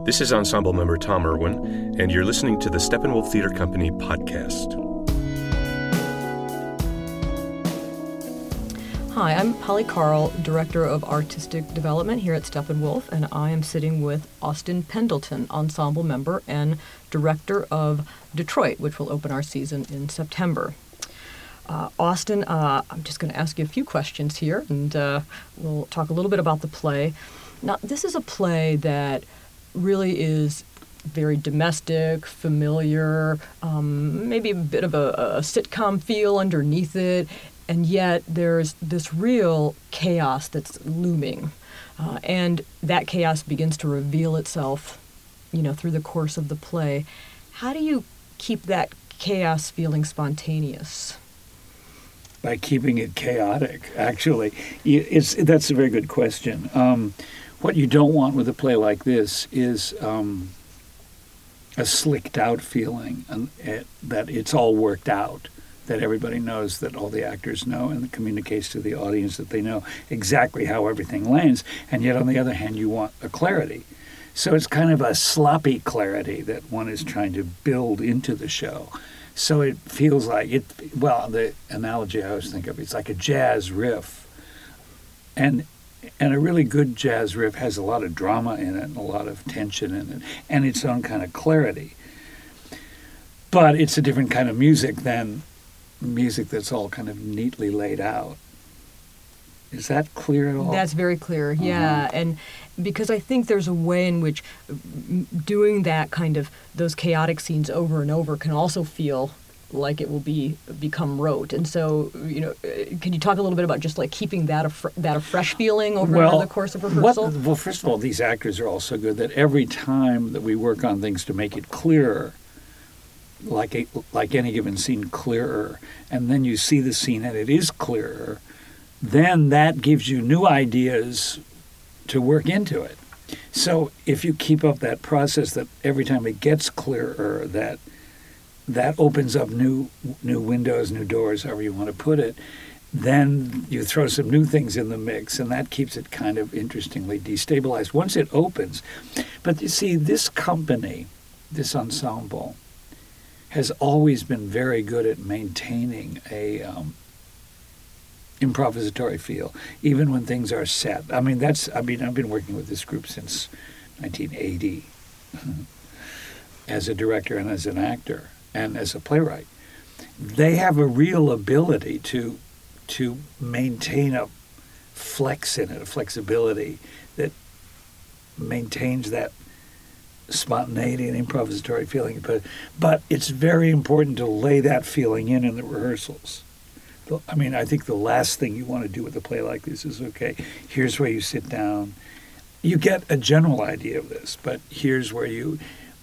This is ensemble member Tom Irwin, and you're listening to the Steppenwolf Theater Company podcast. Hi, I'm Holly Carl, Director of Artistic Development here at Steppenwolf, and I am sitting with Austin Pendleton, ensemble member and Director of Detroit, which will open our season in September. Austin, I'm just going to ask you a few questions here, and we'll talk a little bit about the play. Now, this is a play that really is very domestic, familiar, maybe a bit of a sitcom feel underneath it, and yet there's this real chaos that's looming. And that chaos begins to reveal itself, through the course of the play. How do you keep that chaos feeling spontaneous? By keeping it chaotic, actually. That's a very good question. What you don't want with a play like this is a slicked out feeling, that it's all worked out, that everybody knows, that all the actors know, and it communicates to the audience that they know exactly how everything lands. And yet, on the other hand, you want a clarity. So it's kind of a sloppy clarity that one is trying to build into the show. So it feels like the analogy I always think of, it's like a jazz riff. And a really good jazz riff has a lot of drama in it and a lot of tension in it and its own kind of clarity. But it's a different kind of music than music that's all kind of neatly laid out. Is that clear at all? That's very clear, yeah. And because I think there's a way in which doing that kind of, those chaotic scenes over and over can also feel like it will become rote. And so, can you talk a little bit about just like keeping that a fresh feeling over the course of rehearsal? Well, first of all, these actors are all so good that every time that we work on things to make it clearer, like any given scene clearer, and then you see the scene and it is clearer, then that gives you new ideas to work into it. So if you keep up that process, that every time it gets clearer, that opens up new windows, new doors, however you want to put it, then you throw some new things in the mix, and that keeps it kind of interestingly destabilized once it opens. But you see, this company, this ensemble, has always been very good at maintaining a improvisatory feel, even when things are set. I've been working with this group since 1980 as a director and as an actor and as a playwright. They have a real ability to maintain a flex in it, a flexibility that maintains that spontaneity and improvisatory feeling. But it's very important to lay that feeling in the rehearsals. I think the last thing you want to do with a play like this is, okay, here's where you sit down. You get a general idea of this, but here's where you,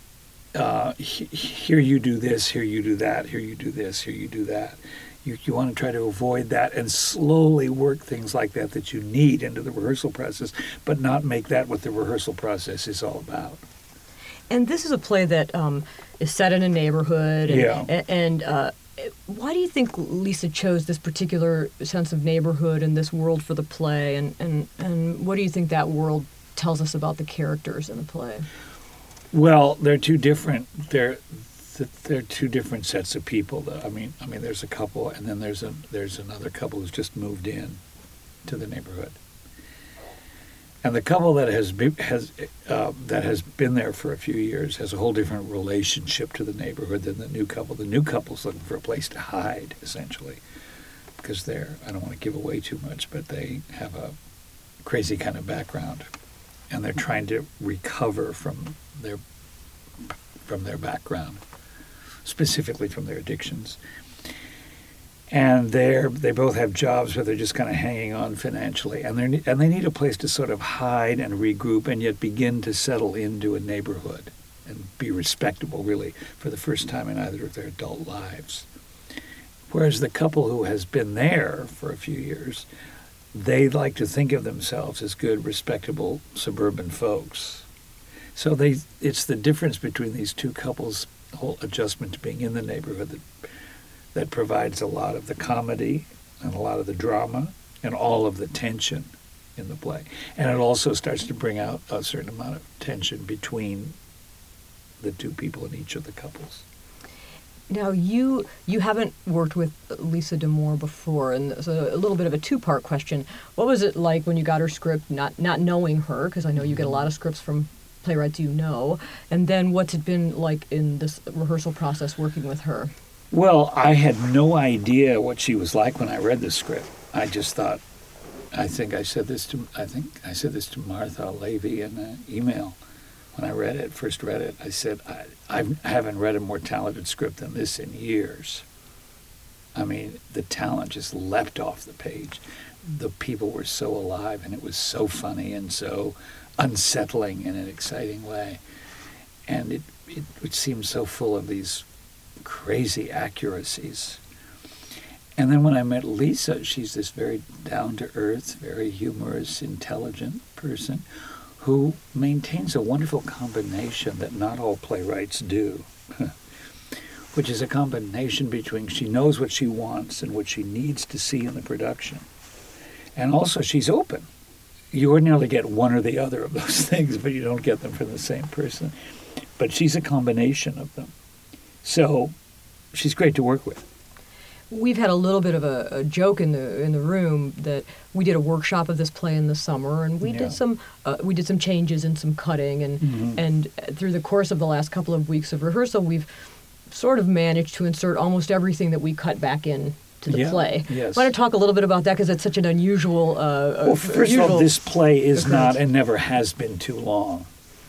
here you do this, here you do that, here you do this, here you do that. You want to try to avoid that and slowly work things like that you need into the rehearsal process, but not make that what the rehearsal process is all about. And this is a play that is set in a neighborhood. And why do you think Lisa chose this particular sense of neighborhood and this world for the play? And what do you think that world tells us about the characters in the play? Well, they're two different. They're two different sets of people. There's a couple, and then there's another couple who's just moved in to the neighborhood. And the couple that has been there for a few years has a whole different relationship to the neighborhood than the new couple. The new couple's looking for a place to hide, essentially, because I don't want to give away too much, but they have a crazy kind of background, and they're trying to recover from their background, specifically from their addictions. And they both have jobs where they're just kind of hanging on financially, and they need a place to sort of hide and regroup, and yet begin to settle into a neighborhood and be respectable, really, for the first time in either of their adult lives. Whereas the couple who has been there for a few years, they like to think of themselves as good, respectable suburban folks. So it's the difference between these two couples' whole adjustment to being in the neighborhood that provides a lot of the comedy and a lot of the drama and all of the tension in the play. And it also starts to bring out a certain amount of tension between the two people in each of the couples. Now, you haven't worked with Lisa D'Amour before, and so a little bit of a two-part question. What was it like when you got her script, not knowing her, because I know you get a lot of scripts from playwrights you know, and then what's it been like in this rehearsal process working with her? Well, I had no idea what she was like when I read the script. I just thought, I think I said this to Martha Levy in an email when I first read it. I said, I haven't read a more talented script than this in years. I mean, the talent just leapt off the page. The people were so alive, and it was so funny and so unsettling in an exciting way. And it seemed so full of these crazy accuracies. And then when I met Lisa, she's this very down-to-earth, very humorous, intelligent person who maintains a wonderful combination that not all playwrights do, which is a combination between she knows what she wants and what she needs to see in the production. And also she's open. You ordinarily get one or the other of those things, but you don't get them from the same person. But she's a combination of them. So she's great to work with. We've had a little bit of a joke in the room that we did a workshop of this play in the summer, and we did some changes and some cutting, and through the course of the last couple of weeks of rehearsal, we've sort of managed to insert almost everything that we cut back in to the play. Yes. I want to talk a little bit about that because it's such an unusual. Well, first of all, this play is not and never has been too long.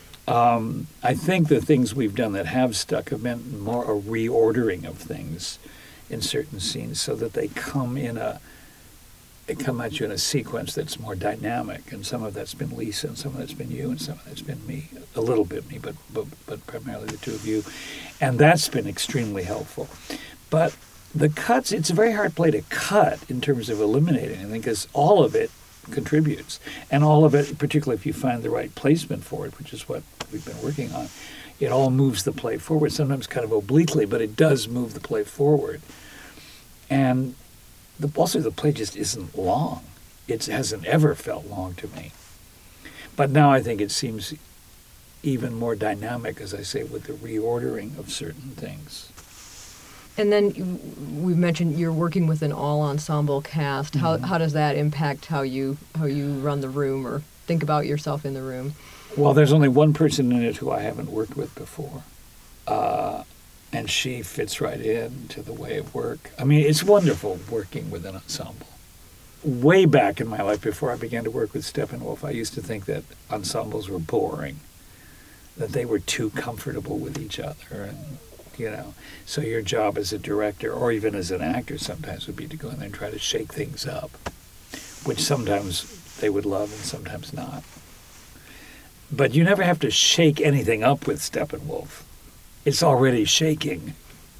I think the things we've done that have stuck have been more a reordering of things in certain scenes so that they come at you in a sequence that's more dynamic, and some of that's been Lisa, and some of that's been you, and some of that's been me, a little bit me, but primarily the two of you, and that's been extremely helpful. But the cuts, it's a very hard play to cut in terms of eliminating anything, because all of it contributes, and all of it, particularly if you find the right placement for it, which is what we've been working on, it all moves the play forward, sometimes kind of obliquely, but it does move the play forward. And also the play just isn't long. It hasn't ever felt long to me. But now I think it seems even more dynamic, as I say, with the reordering of certain things. And then we mentioned you're working with an all-ensemble cast. How does that impact how you run the room or think about yourself in the room? Well, there's only one person in it who I haven't worked with before. And she fits right into the way of work. I mean, it's wonderful working with an ensemble. Way back in my life, before I began to work with Steppenwolf, I used to think that ensembles were boring, that they were too comfortable with each other. And, so your job as a director, or even as an actor sometimes, would be to go in there and try to shake things up, which sometimes they would love and sometimes not. But you never have to shake anything up with Steppenwolf. It's already shaking.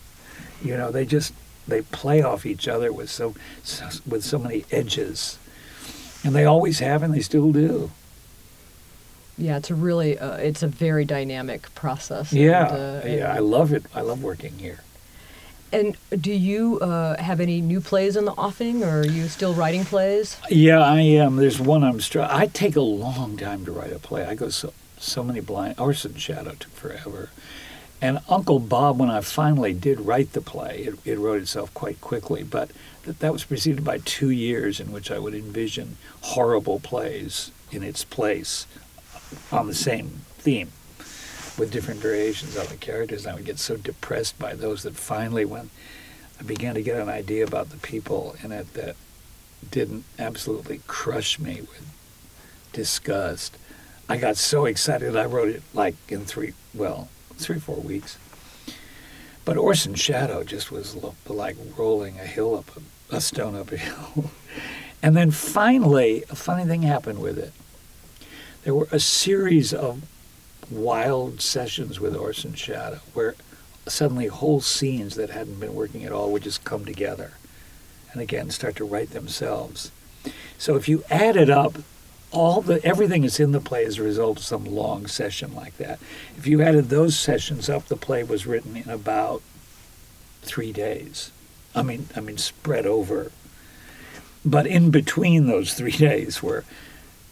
They play off each other with so many edges, and they always have, and they still do. Yeah, it's a very dynamic process. Yeah, I love it. I love working here. And do you have any new plays in the offing, or are you still writing plays? Yeah, I am. There's one I take a long time to write a play. I go so many blind. Orson Shadow took forever. And Uncle Bob, when I finally did write the play, it wrote itself quite quickly, but that was preceded by 2 years in which I would envision horrible plays in its place on the same theme with different variations on the characters. And I would get so depressed by those that finally, when I began to get an idea about the people in it that didn't absolutely crush me with disgust, I got so excited I wrote it like in 3 or 4 weeks. But Orson Shadow just was like rolling a stone up a hill. And then finally, a funny thing happened with it. There were a series of wild sessions with Orson Shadow where suddenly whole scenes that hadn't been working at all would just come together and again start to write themselves. So if you add it up, everything that's in the play is a result of some long session like that. If you added those sessions up, the play was written in about 3 days. I mean, spread over. But in between those 3 days were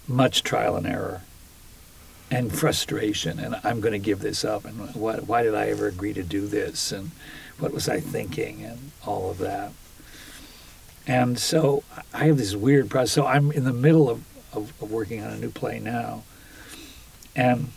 much trial and error and frustration, and I'm going to give this up, and why did I ever agree to do this, and what was I thinking, and all of that. And so I have this weird process. So I'm in the middle of working on a new play now, and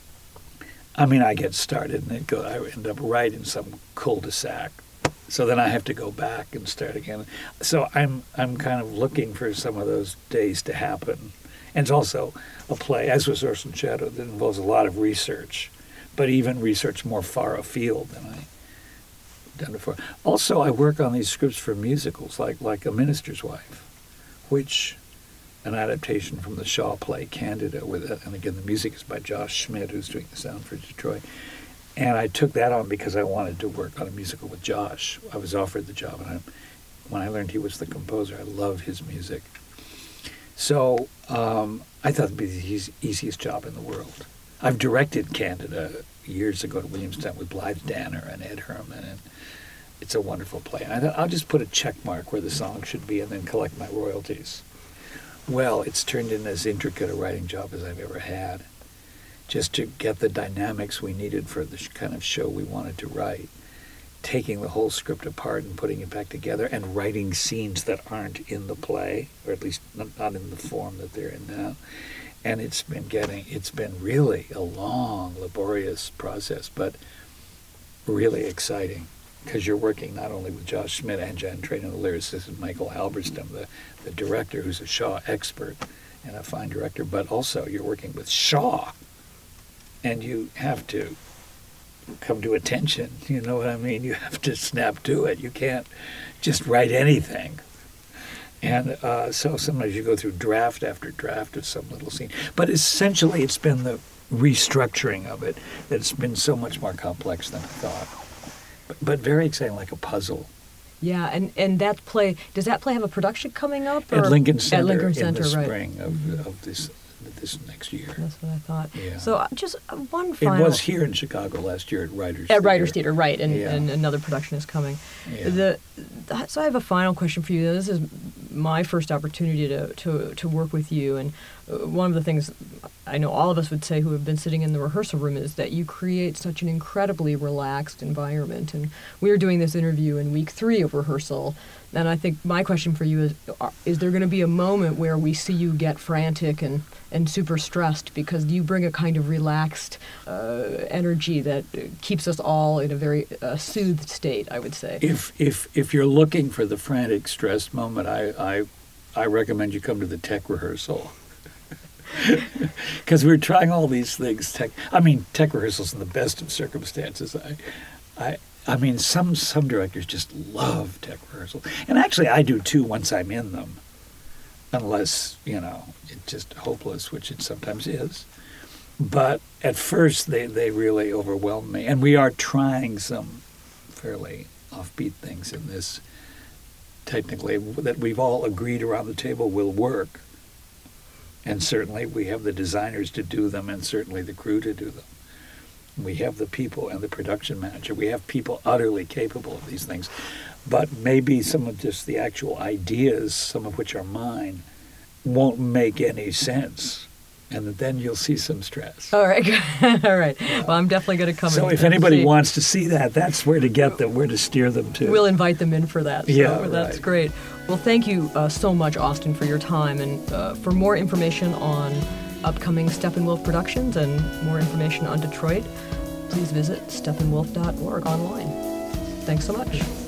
I mean, I get started, and I end up right in some cul-de-sac. So then I have to go back and start again. So I'm kind of looking for some of those days to happen. And it's also a play, as was Source and Shadow, that involves a lot of research, but even research more far afield than I've done before. Also, I work on these scripts for musicals, like A Minister's Wife, which an adaptation from the Shaw play Candida, and again, the music is by Josh Schmidt, who's doing the sound for Detroit. And I took that on because I wanted to work on a musical with Josh. I was offered the job, and when I learned he was the composer, I love his music. So I thought it'd be the easiest job in the world. I've directed Candida years ago at Williamstown with Blythe Danner and Ed Herman, and it's a wonderful play. And I thought I'll just put a check mark where the song should be and then collect my royalties. Well, it's turned into as intricate a writing job as I've ever had, just to get the dynamics we needed for the kind of show we wanted to write, taking the whole script apart and putting it back together and writing scenes that aren't in the play, or at least not in the form that they're in now. And it's been really a long, laborious process, but really exciting, because you're working not only with Josh Schmidt and Jan Train and the lyricist and Michael Halberstam, the director, who's a Shaw expert and a fine director, but also you're working with Shaw, and you have to come to attention, you know what I mean? You have to snap to it. You can't just write anything. And so sometimes you go through draft after draft of some little scene. But essentially it's been the restructuring of it that's been so much more complex than I thought. But very exciting, like a puzzle. Yeah, and that play, does that play have a production coming up? Or? At Lincoln Center, at Lincoln Center, in the right. spring of this next year. That's what I thought. Yeah. So just one final... It was here in Chicago last year at Writers Theater. At Writers Theater, right, and another production is coming. Yeah. So I have a final question for you. This is my first opportunity to work with you, and one of the things I know all of us would say who have been sitting in the rehearsal room is that you create such an incredibly relaxed environment. And we are doing this interview in week 3 of rehearsal, and I think my question for you is there going to be a moment where we see you get frantic and super stressed, because you bring a kind of relaxed energy that keeps us all in a very soothed state, I would say. If you're looking for the frantic, stressed moment, I recommend you come to the tech rehearsal. Because we're trying all these things. Tech rehearsals in the best of circumstances. I mean, some directors just love tech rehearsals. And actually, I do too once I'm in them. Unless, it's just hopeless, which it sometimes is. But at first, they really overwhelm me. And we are trying some fairly offbeat things in this, technically, that we've all agreed around the table will work. And certainly we have the designers to do them, and certainly the crew to do them. We have the people and the production manager. We have people utterly capable of these things. But maybe some of just the actual ideas, some of which are mine, won't make any sense. And then you'll see some stress. All right. All right. Well, I'm definitely going to come in. So if anybody wants to see that, that's where to get them, where to steer them to. We'll invite them in for that. So yeah, that's right. Great. Well, thank you so much, Austin, for your time. And for more information on upcoming Steppenwolf productions and more information on Detroit, please visit steppenwolf.org online. Thanks so much.